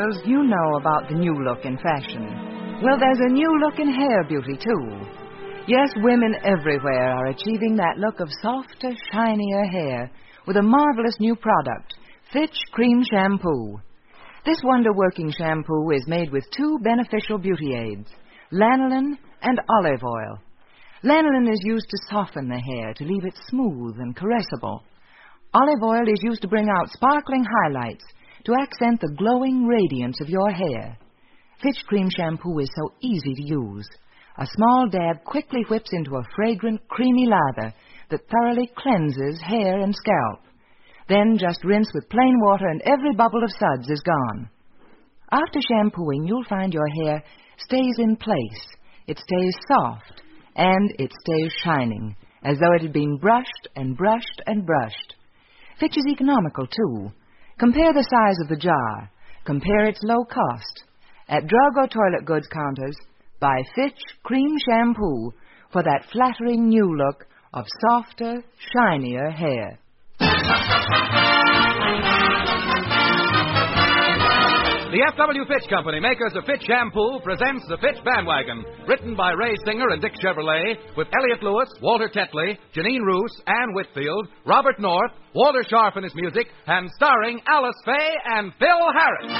girls, you know about the new look in fashion. Well, there's a new look in hair beauty, too. Yes, women everywhere are achieving that look of softer, shinier hair with a marvelous new product, Fitch Cream Shampoo. This wonder-working shampoo is made with two beneficial beauty aids, lanolin and olive oil. Lanolin is used to soften the hair, to leave it smooth and caressable. Olive oil is used to bring out sparkling highlights, to accent the glowing radiance of your hair. Fitch Cream Shampoo is so easy to use. A small dab quickly whips into a fragrant, creamy lather that thoroughly cleanses hair and scalp. Then just rinse with plain water and every bubble of suds is gone. After shampooing, you'll find your hair stays in place. It stays soft, and it stays shining, as though it had been brushed and brushed and brushed. Fitch is economical, too. Compare the size of the jar. Compare its low cost. At drug or toilet goods counters, buy Fitch Cream Shampoo for that flattering new look of softer, shinier hair. The F.W. Fitch Company, makers of Fitch Shampoo, presents The Fitch Bandwagon, written by Ray Singer and Dick Chevrolet, with Elliott Lewis, Walter Tetley, Janine Roos, Ann Whitfield, Robert North, Walter Sharp in his music, and starring Alice Faye and Phil Harris.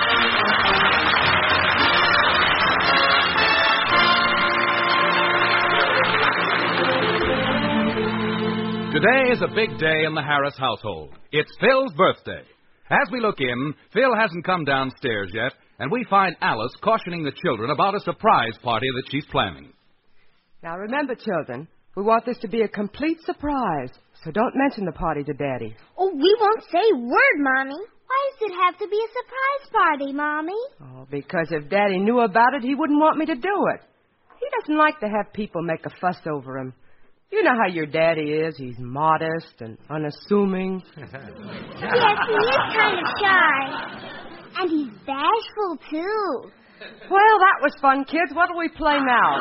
Today is a big day in the Harris household. It's Phil's birthday. As we look in, Phil hasn't come downstairs yet, and we find Alice cautioning the children about a surprise party that she's planning. Now remember, children, we want this to be a complete surprise, so don't mention the party to Daddy. Oh, we won't say a word, Mommy. Why does it have to be a surprise party, Mommy? Oh, because if Daddy knew about it, he wouldn't want me to do it. He doesn't like to have people make a fuss over him. You know how your daddy is. He's modest and unassuming. Yes, he is kind of shy. And he's bashful, too. Well, that was fun, kids. What'll we play now?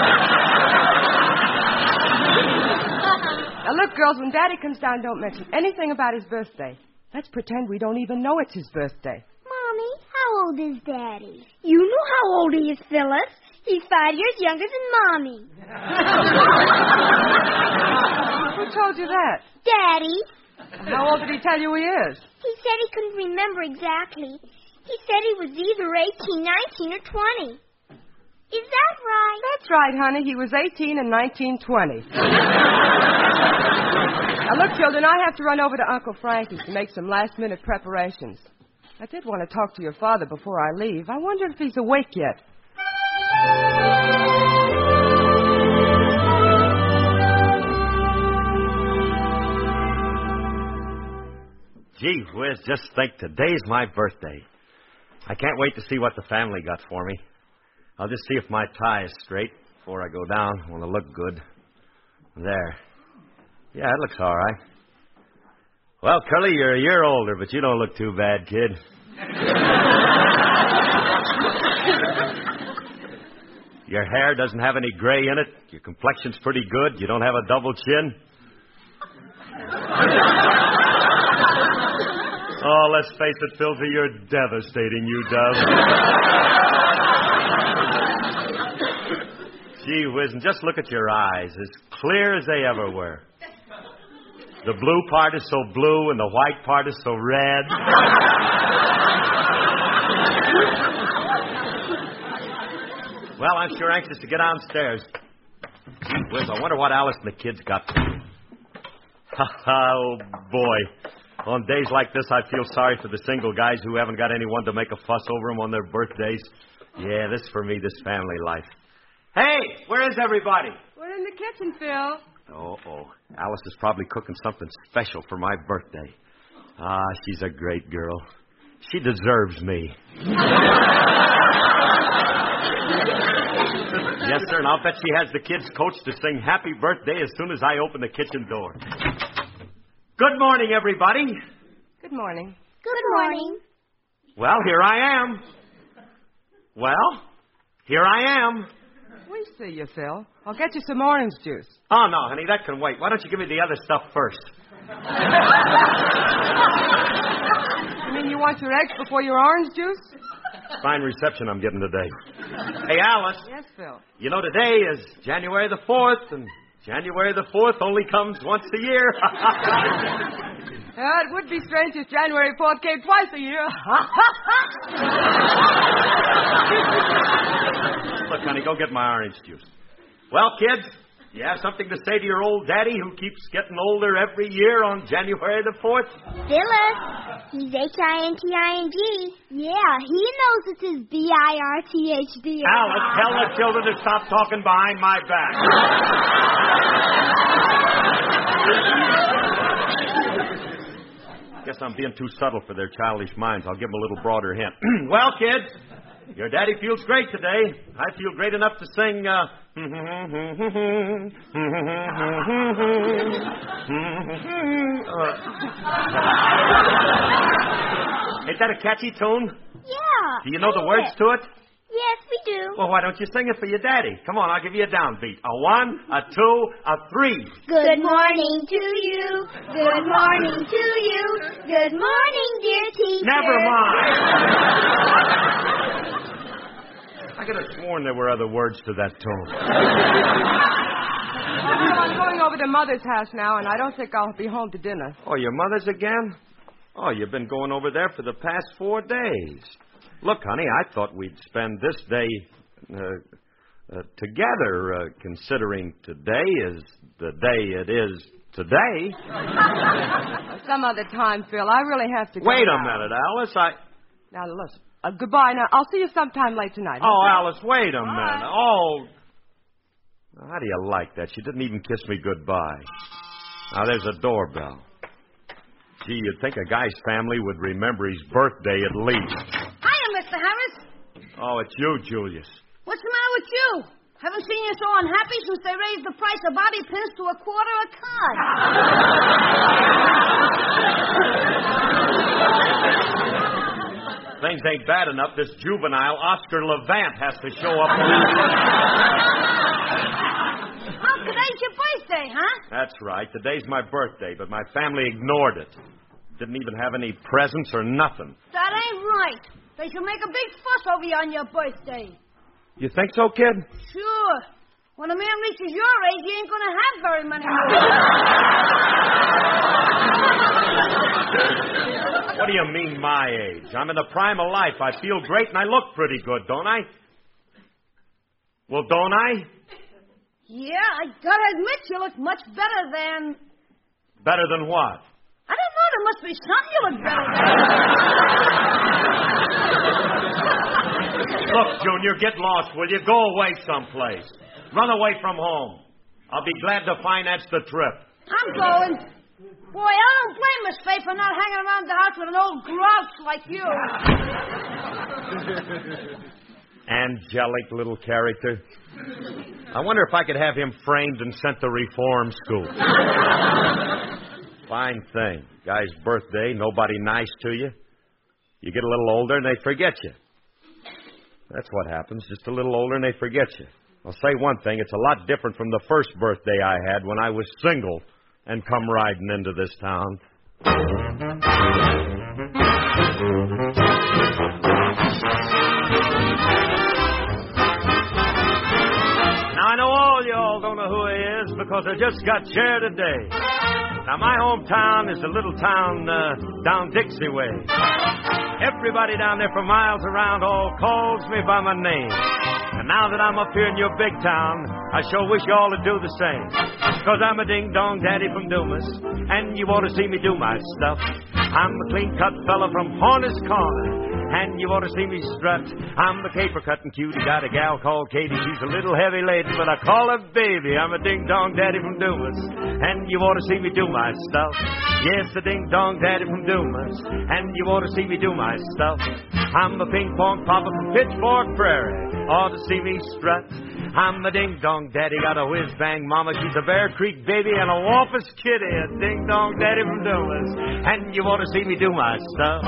Now, look, girls, when Daddy comes down, don't mention anything about his birthday. Let's pretend we don't even know it's his birthday. Mommy, how old is Daddy? You know how old he is, Phyllis. He's 5 years younger than Mommy. Who told you that? Daddy. How old did he tell you he is? He said he couldn't remember exactly. He said he was either 18, 19, or 20. Is that right? That's right, honey. He was 18 and 19, 20. Now, look, children, I have to run over to Uncle Frankie's to make some last-minute preparations. I did want to talk to your father before I leave. I wonder if he's awake yet. Gee whiz, just think, today's my birthday. I can't wait to see what the family got for me. I'll just see if my tie is straight before I go down. I want to look good. There. Yeah, it looks all right. Well, Curly, you're a year older, but you don't look too bad, kid. Your hair doesn't have any gray in it. Your complexion's pretty good. You don't have a double chin. Oh, let's face it, Filthy, you're devastating, you dove. Gee whiz, and just look at your eyes, as clear as they ever were. The blue part is so blue and the white part is so red. Well, I'm sure anxious to get downstairs. Gee whiz, I wonder what Alice and the kids got for me. Oh, boy. On days like this, I feel sorry for the single guys who haven't got anyone to make a fuss over them on their birthdays. Yeah, this for me, this family life. Hey, where is everybody? We're in the kitchen, Phil. Oh. Alice is probably cooking something special for my birthday. Ah, she's a great girl. She deserves me. Yes, sir, and I'll bet she has the kids coached to sing Happy Birthday as soon as I open the kitchen door. Good morning, everybody. Good morning. Good morning. Well, here I am. We see you, Phil. I'll get you some orange juice. Oh, no, honey, that can wait. Why don't you give me the other stuff first? You mean you want your eggs before your orange juice? Fine reception I'm getting today. Hey, Alice. Yes, Phil. You know, today is January the 4th, and January the 4th only comes once a year. It would be strange if January 4th came twice a year. Look, honey, go get my orange juice. Well, kids, you have something to say to your old daddy who keeps getting older every year on January the 4th? Phyllis, he's Hinting. Yeah, he knows it's his Birthday. Alice, tell the children to stop talking behind my back. Guess I'm being too subtle for their childish minds. I'll give them a little broader hint. Well, kids, your daddy feels great today. I feel great enough to sing, Ain't that a catchy tune? Yeah. Do you know the words to it? Yes, we do. Well, why don't you sing it for your daddy? Come on, I'll give you a downbeat. A 1, a 2, a 3. Good morning to you. Good morning to you. Good morning, dear teacher. Never mind. I could have sworn there were other words to that tune. I'm going over to Mother's house now, and I don't think I'll be home to dinner. Oh, your mother's again? Oh, you've been going over there for the past 4 days. Look, honey, I thought we'd spend this day together, considering today is the day it is today. Some other time, Phil. I really have to go. Wait a minute, Alice. Now, listen. Goodbye. Now, I'll see you sometime late tonight. Oh, Alice, wait a minute. Oh. How do you like that? She didn't even kiss me goodbye. Now, there's a doorbell. Gee, you'd think a guy's family would remember his birthday at least. Hiya, Mr. Harris. Oh, it's you, Julius. What's the matter with you? Haven't seen you so unhappy since they raised the price of bobby pins to $0.25 a card. Things ain't bad enough. This juvenile Oscar Levant has to show up. Oh, today's your birthday, huh? That's right. Today's my birthday, but my family ignored it. Didn't even have any presents or nothing. That ain't right. They should make a big fuss over you on your birthday. You think so, kid? Sure. When a man reaches your age, he ain't going to have very many more. What do you mean, my age? I'm in the prime of life. I feel great and I look pretty good, don't I? Well, don't I? Yeah, I gotta admit you look much better than... Better than what? I don't know. There must be something you look better than. Look, Junior, get lost, will you? Go away someplace. Run away from home. I'll be glad to finance the trip. I'm going. Boy, I don't blame Miss Faye for not hanging around the house with an old grouch like you. Angelic little character. I wonder if I could have him framed and sent to reform school. Fine thing. Guy's birthday, nobody nice to you. You get a little older and they forget you. That's what happens. Just a little older and they forget you. I'll say one thing. It's a lot different from the first birthday I had when I was single and come riding into this town. Now, I know all y'all don't know who he is because I just got chair today. Now, my hometown is a little town down Dixie way. Everybody down there for miles around all calls me by my name. And now that I'm up here in your big town, I sure wish y'all would do the same. Because I'm a ding-dong daddy from Dumas, and you ought to see me do my stuff. I'm a clean-cut fella from Horner's Corner, and you ought to see me strut. I'm the caper-cutting cutie, got a gal called Katie. She's a little heavy-laden, but I call her baby. I'm a ding-dong daddy from Dumas, and you ought to see me do my stuff. Yes, a ding-dong daddy from Dumas, and you ought to see me do my stuff. I'm the ping-pong papa from Pitchfork Prairie, ought to see me strut. I'm the ding-dong daddy, got a whiz-bang mama. She's a Bear Creek baby and a Wampus kitty, a ding-dong daddy from Dumas, and you ought to see me do my stuff.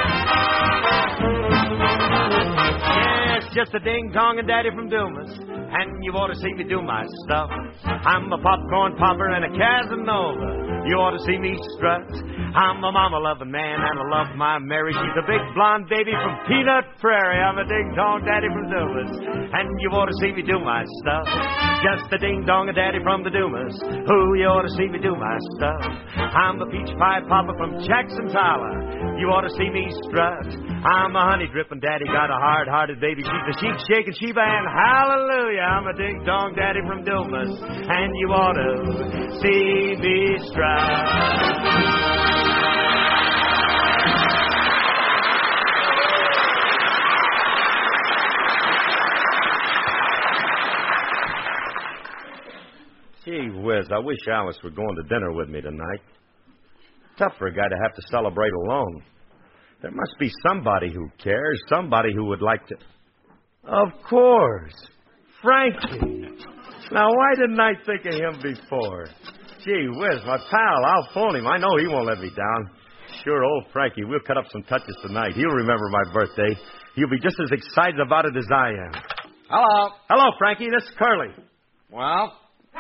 Yes, just a ding-dong and daddy from Dumas, and you ought to see me do my stuff. I'm a popcorn popper and a Casanova. You ought to see me strut. I'm a mama-loving man, and I love my Mary. She's a big blonde baby from Peanut Prairie. I'm a ding-dong daddy from Dumas, and you ought to see me do my stuff. Just a ding-dong daddy from the Dumas. Who you ought to see me do my stuff. I'm a peach pie popper from Jackson Tyler. You ought to see me strut. I'm a honey-dripping daddy, got a hard-hearted baby. She's the sheep-shaking Sheba, and hallelujah, I'm a ding-dong daddy from Dumas, and you ought to see me strut. Gee whiz, I wish Alice were going to dinner with me tonight. Tough for a guy to have to celebrate alone. There must be somebody who cares, somebody who would like to... Of course, Frankie. Now, why didn't I think of him before? Gee whiz, my pal, I'll phone him. I know he won't let me down. Sure, old Frankie, we'll cut up some touches tonight. He'll remember my birthday. He'll be just as excited about it as I am. Hello. Hello, Frankie. This is Curly. Well?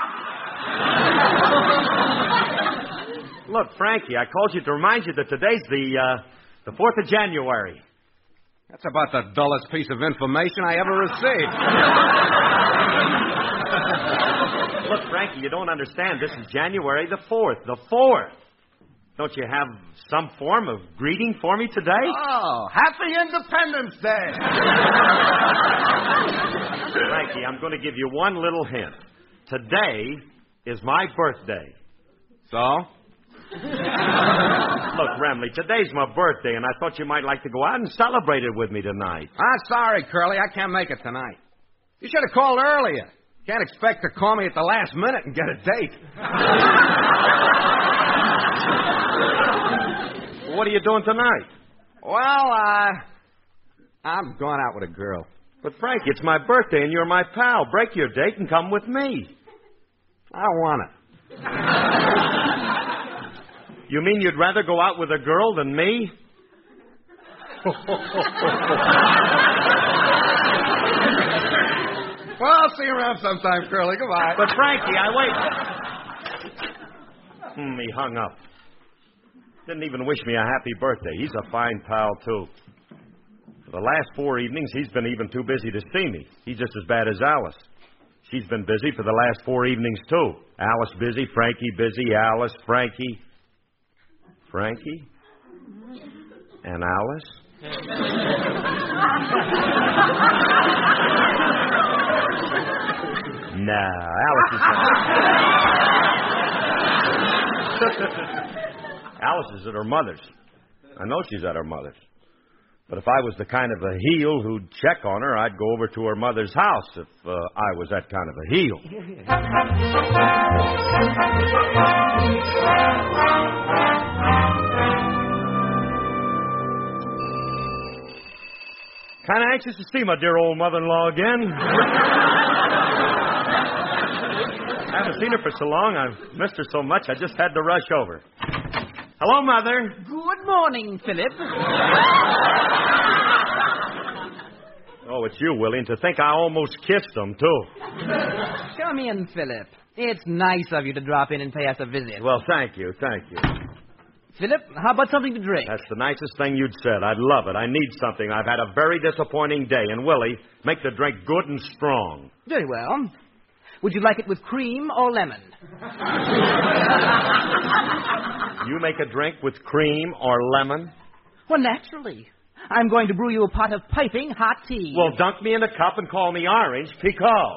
Look, Frankie, I called you to remind you that today's the 4th of January. That's about the dullest piece of information I ever received. Look, Frankie, you don't understand. This is January the 4th. The 4th. Don't you have some form of greeting for me today? Oh, Happy Independence Day. Frankie, I'm going to give you one little hint. Today is my birthday. So? Look, Remley, today's my birthday, and I thought you might like to go out and celebrate it with me tonight. Sorry, Curly, I can't make it tonight. You should have called earlier. Can't expect to call me at the last minute and get a date. What are you doing tonight? Well, I'm going out with a girl. But, Frankie, it's my birthday, and you're my pal. Break your date and come with me. I want it. You mean you'd rather go out with a girl than me? Well, I'll see you around sometime, Curly. Goodbye. But, Frankie, he hung up. Didn't even wish me a happy birthday. He's a fine pal, too. For the last 4 evenings, he's been even too busy to see me. He's just as bad as Alice. She's been busy for the last 4 evenings, too. Alice busy, Frankie busy, Alice, Frankie. Frankie? And Alice? Nah, Alice is... Alice is at her mother's. I know she's at her mother's. But if I was the kind of a heel who'd check on her, I'd go over to her mother's house if I was that kind of a heel. Kind of anxious to see my dear old mother-in-law again. I haven't seen her for so long. I've missed her so much, I just had to rush over. Hello, Mother. Good morning, Philip. Oh, it's you, Willie, and to think I almost kissed him, too. Come in, Philip. It's nice of you to drop in and pay us a visit. Well, thank you. Philip, how about something to drink? That's the nicest thing you'd said. I'd love it. I need something. I've had a very disappointing day. And, Willie, make the drink good and strong. Very well. Would you like it with cream or lemon? You make a drink with cream or lemon? Well, naturally. I'm going to brew you a pot of piping hot tea. Well, dunk me in a cup and call me Orange Picot.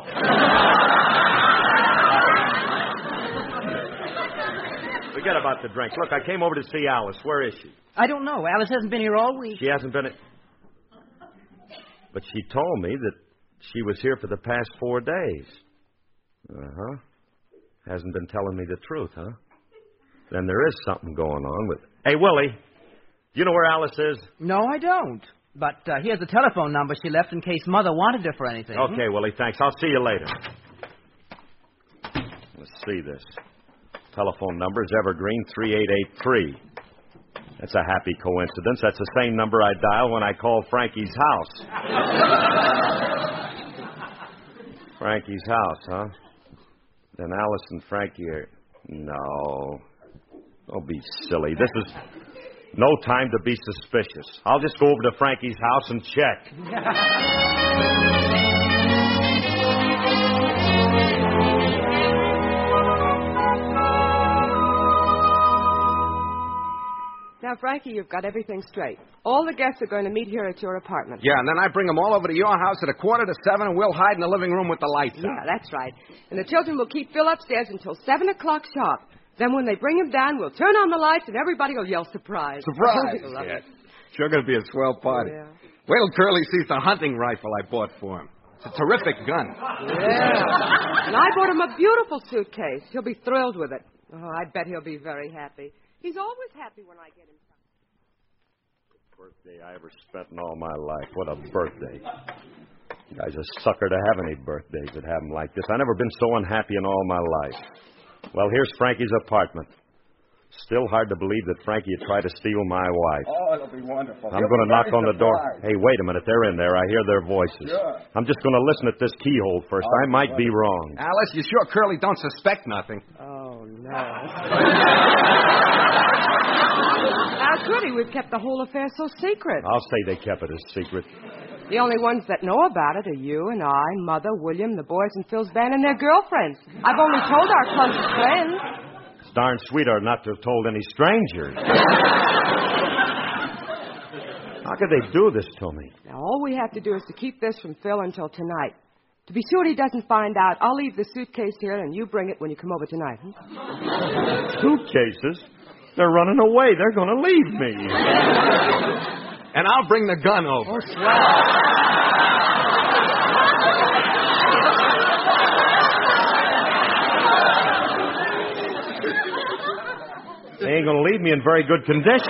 Forget about the drink. Look, I came over to see Alice. Where is she? I don't know. Alice hasn't been here all week. She hasn't been... But she told me that she was here for the past 4 days. Uh-huh. Hasn't been telling me the truth, huh? Then there is something going on with... Hey, Willie, do you know where Alice is? No, I don't. But here's the telephone number she left in case Mother wanted her for anything. Okay, Willie, thanks. I'll see you later. Let's see this. Telephone number is Evergreen 3883. That's a happy coincidence. That's the same number I dial when I call Frankie's house. Frankie's house, huh? Then Alice and Frankie are... No. Don't be silly. This is no time to be suspicious. I'll just go over to Frankie's house and check. Now, Frankie, you've got everything straight. All the guests are going to meet here at your apartment. Yeah, and then I bring them all over to your house at 6:45, and we'll hide in the living room with the lights Yeah, out. that's right. And the children will keep Phil upstairs until 7 o'clock sharp. Then when they bring him down, we'll turn on the lights, and everybody will yell surprise. Surprise! I love it. Sure going to be a swell party. Yeah. Wait till Curly sees the hunting rifle I bought for him. It's a terrific gun. Yeah. And I bought him a beautiful suitcase. He'll be thrilled with it. Oh, I bet he'll be very happy. He's always happy when I get him something. Birthday I ever spent in all my life. What a birthday. You guys are a sucker to have any birthdays that have them like this. I've never been so unhappy in all my life. Well, here's Frankie's apartment. Still hard to believe that Frankie had tried to steal my wife. Oh, it'll be wonderful. I'm going to knock on the door. Hey, wait a minute. They're in there. I hear their voices. Sure. I'm just going to listen at this keyhole first. I might be wrong. Alice, you sure Curly don't suspect nothing? Oh, no. How could he? We've kept the whole affair so secret. I'll say they kept it a secret. The only ones that know about it are you and I, Mother, William, the boys in Phil's band, and their girlfriends. I've only told our closest friends. It's darn sweet of her not to have told any strangers. How could they do this to me? Now, all we have to do is to keep this from Phil until tonight. To be sure he doesn't find out, I'll leave the suitcase here, and you bring it when you come over tonight. Suitcases? They're running away. They're going to leave me. And I'll bring the gun over. Oh, swell. They ain't going to leave me in very good condition.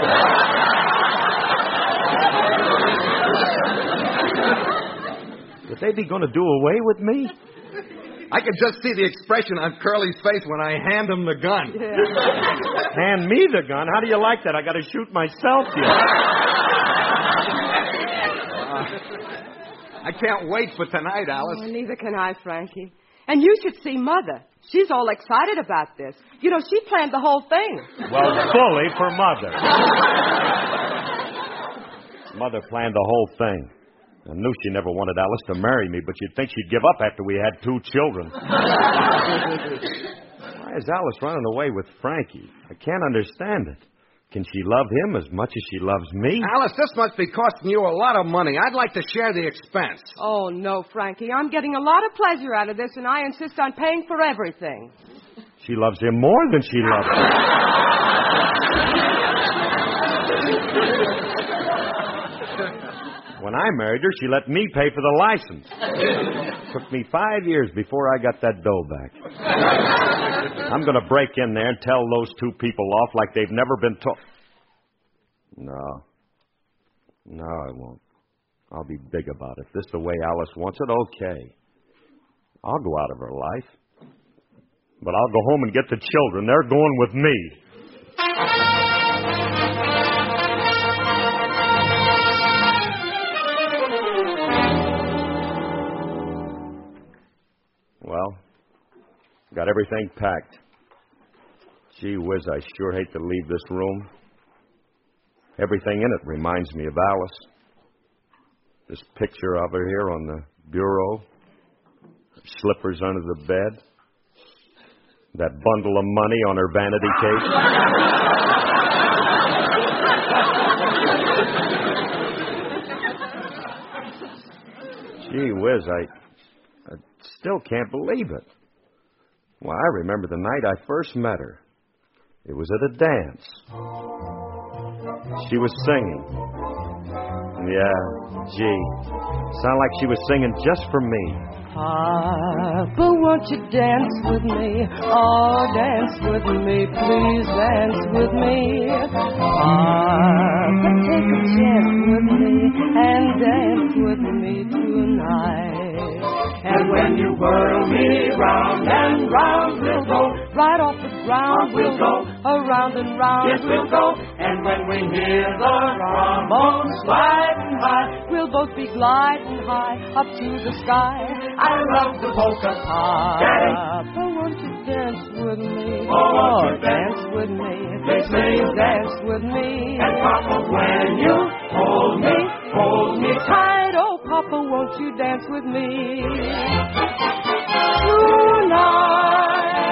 Would they be going to do away with me? I can just see the expression on Curly's face when I hand him the gun. Yeah. Hand me the gun? How do you like that? I got to shoot myself yet. I can't wait for tonight, Alice. Oh, neither can I, Frankie. And you should see Mother. She's all excited about this. You know, she planned the whole thing. Well, fully for Mother. Mother planned the whole thing. I knew she never wanted Alice to marry me, but you'd think she'd give up after we had 2 children. Why is Alice running away with Frankie? I can't understand it. Can she love him as much as she loves me? Alice, this must be costing you a lot of money. I'd like to share the expense. Oh, no, Frankie. I'm getting a lot of pleasure out of this, and I insist on paying for everything. She loves him more than she loves me. When I married her, she let me pay for the license. It took me 5 years before I got that dough back. I'm going to break in there and tell those 2 people off like they've never been taught. No, I won't. I'll be big about it. This is the way Alice wants it, okay. I'll go out of her life. But I'll go home and get the children. They're going with me. Well, got everything packed. Gee whiz, I sure hate to leave this room. Everything in it reminds me of Alice. This picture of her here on the bureau. Her slippers under the bed. That bundle of money on her vanity case. Gee whiz, I still can't believe it. Well, I remember the night I first met her. It was at a dance. She was singing. Yeah, gee. Sounded like she was singing just for me. Papa, won't you dance with me? Oh, dance with me, please dance with me. Papa, take a chance with me and dance with me tonight. And when you whirl me round and round, we'll go right off the ground. We'll go around and round. Yes, we'll go. And when we hear the trombone slide high. We'll both be gliding high up to the sky. I love the polka. Papa, won't you dance with me? Oh, dance with me. Please dance with me. And Papa, when you hold me tight. Oh, Papa, won't you dance with me tonight?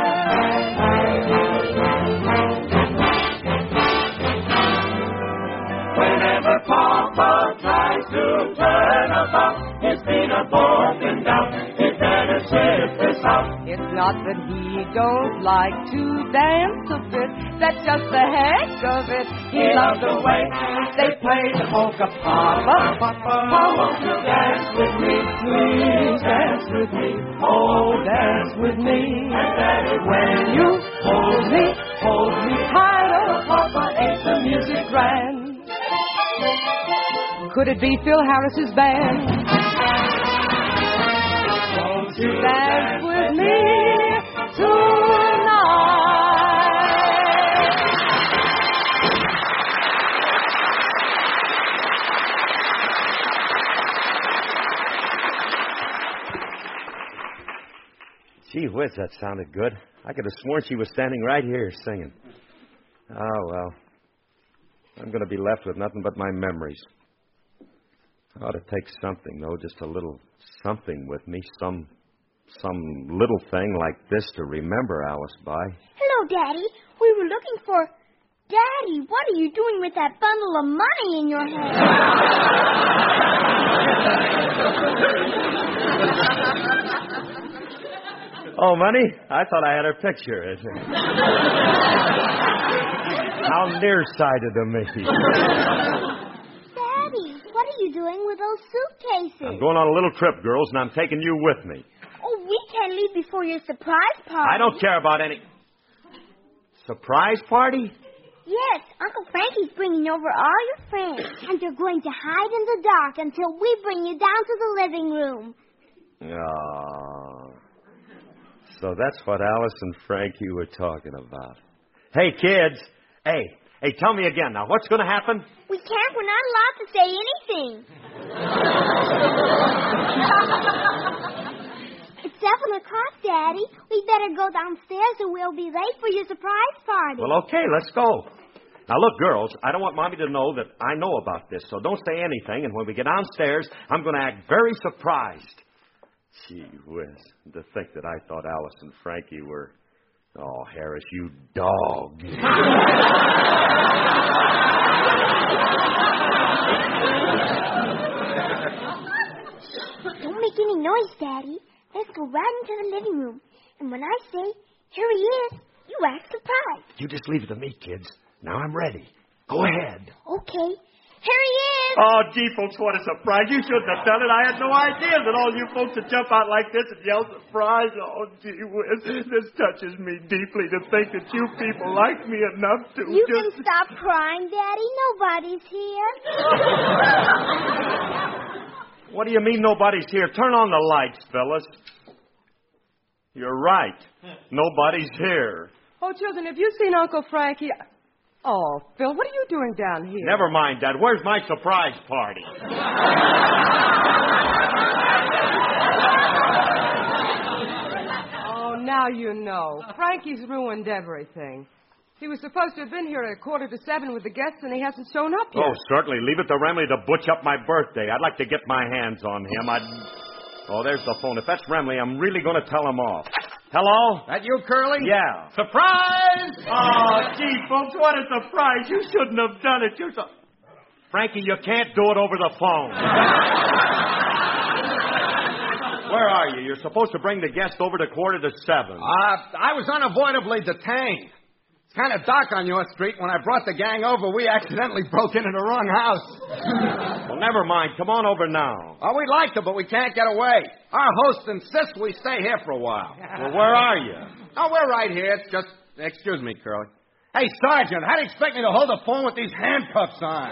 Whenever Papa tries to turn about, his feet are broken down. He better shift this out. It's not that he don't like to dance a bit. That's just the heck of it. He loves the way they play the polka. Papa, Papa, won't you dance with me? Please dance with me. Oh, dance with me. And when you hold me tight. Oh, Papa, ain't the music grand? Could it be Phil Harris's band? Won't you dance with me tonight? Gee whiz, that sounded good. I could have sworn she was standing right here singing. Oh, well. I'm going to be left with nothing but my memories. I ought to take something, though, just a little something with me, some little thing like this to remember Alice by. Hello, Daddy. We were looking for... Daddy, what are you doing with that bundle of money in your hand? Oh, money? I thought I had her picture. How nearsighted of me. Daddy, what are you doing with those suitcases? I'm going on a little trip, girls, and I'm taking you with me. Oh, we can't leave before your surprise party. I don't care about any... Surprise party? Yes, Uncle Frankie's bringing over all your friends. And you're going to hide in the dark until we bring you down to the living room. Oh. So that's what Alice and Frankie were talking about. Hey, kids. Hey, tell me again now. What's going to happen? We can't. We're not allowed to say anything. It's 7:00, Daddy. We better go downstairs or we'll be late for your surprise party. Well, okay, let's go. Now, look, girls, I don't want Mommy to know that I know about this, so don't say anything, and when we get downstairs, I'm going to act very surprised. Gee whiz, to think that I thought Alice and Frankie were... Oh, Harris, you dog. Don't make any noise, Daddy. Let's go right into the living room. And when I say, here he is, you act surprised. You just leave it to me, kids. Now I'm ready. Go ahead. Okay. Here he is. Oh, gee, folks, what a surprise. You shouldn't have done it. I had no idea that all you folks would jump out like this and yell surprise. Oh, gee whiz. This touches me deeply to think that you people like me enough to You can stop crying, Daddy. Nobody's here. What do you mean nobody's here? Turn on the lights, fellas. You're right. Nobody's here. Oh, children, have you seen Uncle Frankie? Oh, Phil, what are you doing down here? Never mind, Dad. Where's my surprise party? Oh, now you know. Frankie's ruined everything. He was supposed to have been here at 7:15 with the guests, and he hasn't shown up yet. Oh, certainly. Leave it to Remley to butch up my birthday. I'd like to get my hands on him. Oh, there's the phone. If that's Remley, I'm really going to tell him off. Hello? That you, Curly? Yeah. Surprise! Oh, gee, folks, what a surprise. You shouldn't have done it. Frankie, you can't do it over the phone. Where are you? You're supposed to bring the guest over to 7:15. I was unavoidably detained. It's kind of dark on your street. When I brought the gang over, we accidentally broke into the wrong house. Well, never mind. Come on over now. Oh, we'd like to, but we can't get away. Our host insists we stay here for a while. Well, where are you? Oh, we're right here. It's just... Excuse me, Curly. Hey, Sergeant, how do you expect me to hold the phone with these handcuffs on?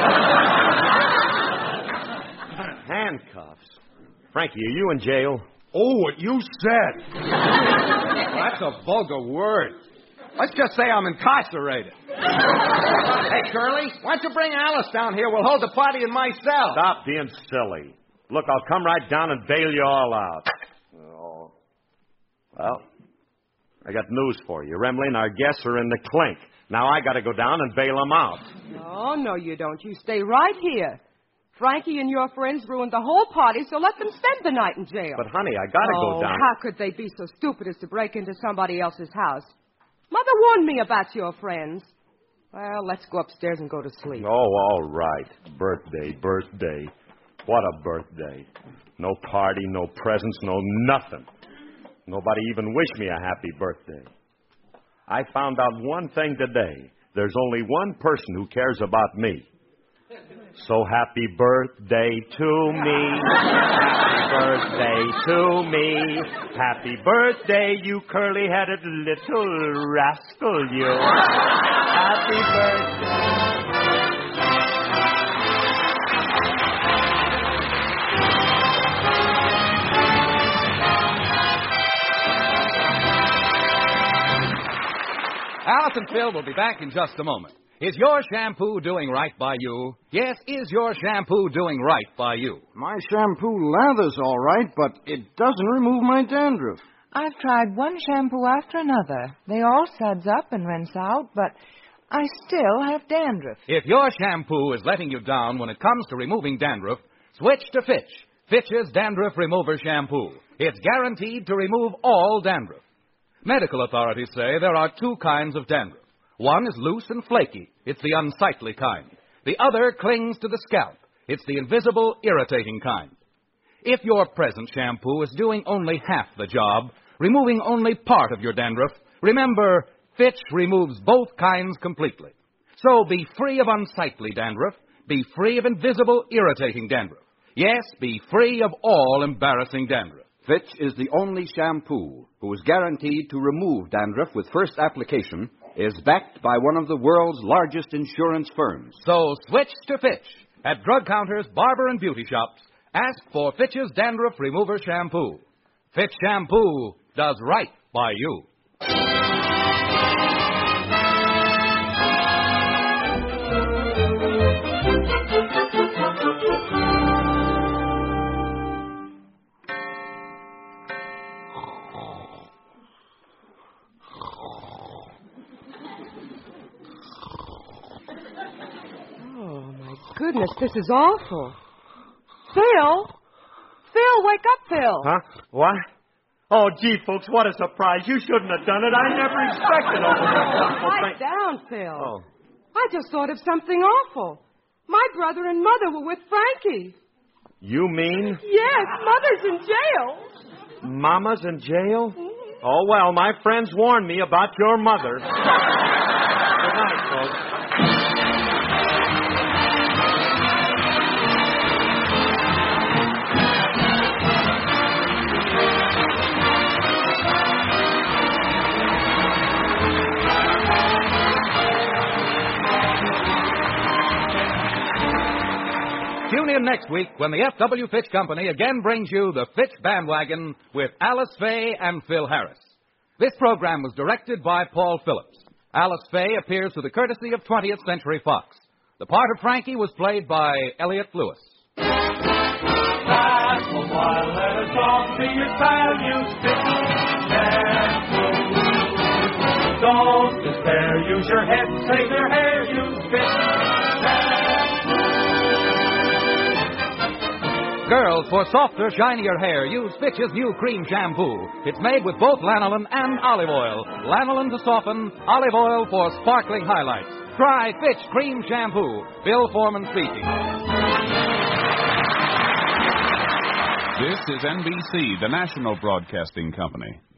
Handcuffs? Frankie, are you in jail? Oh, what you said. Well, that's a vulgar word. Let's just say I'm incarcerated. Hey, Curly, why don't you bring Alice down here? We'll hold the party in my cell. Stop being silly. Look, I'll come right down and bail you all out. Oh. Well, I got news for you. Remley and our guests are in the clink. Now I got to go down and bail them out. Oh, no, you don't. You stay right here. Frankie and your friends ruined the whole party, so let them spend the night in jail. But, honey, I got to go down. How could they be so stupid as to break into somebody else's house? Mother warned me about your friends. Well, let's go upstairs and go to sleep. Oh, all right. Birthday. What a birthday. No party, no presents, no nothing. Nobody even wished me a happy birthday. I found out one thing today. There's only one person who cares about me. So happy birthday to me. Happy birthday to me. Happy birthday, you curly-headed little rascal, you. Happy birthday. Alice and Phil will be back in just a moment. Is your shampoo doing right by you? Yes, is your shampoo doing right by you? My shampoo lathers all right, but it doesn't remove my dandruff. I've tried one shampoo after another. They all suds up and rinse out, but I still have dandruff. If your shampoo is letting you down when it comes to removing dandruff, switch to Fitch. Fitch's Dandruff Remover Shampoo. It's guaranteed to remove all dandruff. Medical authorities say there are two kinds of dandruff. One is loose and flaky. It's the unsightly kind. The other clings to the scalp. It's the invisible, irritating kind. If your present shampoo is doing only half the job, removing only part of your dandruff, remember, Fitch removes both kinds completely. So be free of unsightly dandruff. Be free of invisible, irritating dandruff. Yes, be free of all embarrassing dandruff. Fitch is the only shampoo who is guaranteed to remove dandruff with first application, is backed by one of the world's largest insurance firms. So switch to Fitch. At drug counters, barber, and beauty shops, ask for Fitch's Dandruff Remover Shampoo. Fitch Shampoo does right by you. Goodness, this is awful. Phil! Phil, wake up, Phil. Huh? What? Oh, gee, folks, what a surprise. You shouldn't have done it. I never expected it. Quiet down, Phil. Oh. I just thought of something awful. My brother and mother were with Frankie. You mean? Yes, Mother's in jail. Mama's in jail? Oh, well, my friends warned me about your mother. Good night, folks. Tune in next week when the F.W. Fitch Company again brings you the Fitch Bandwagon with Alice Faye and Phil Harris. This program was directed by Paul Phillips. Alice Faye appears with the courtesy of 20th Century Fox. The part of Frankie was played by Elliott Lewis. Don't despair, use your head, save your hair, use Fitch. Girls, for softer, shinier hair, use Fitch's new cream shampoo. It's made with both lanolin and olive oil. Lanolin to soften, olive oil for sparkling highlights. Try Fitch Cream Shampoo. Bill Foreman speaking. This is NBC, the national broadcasting company.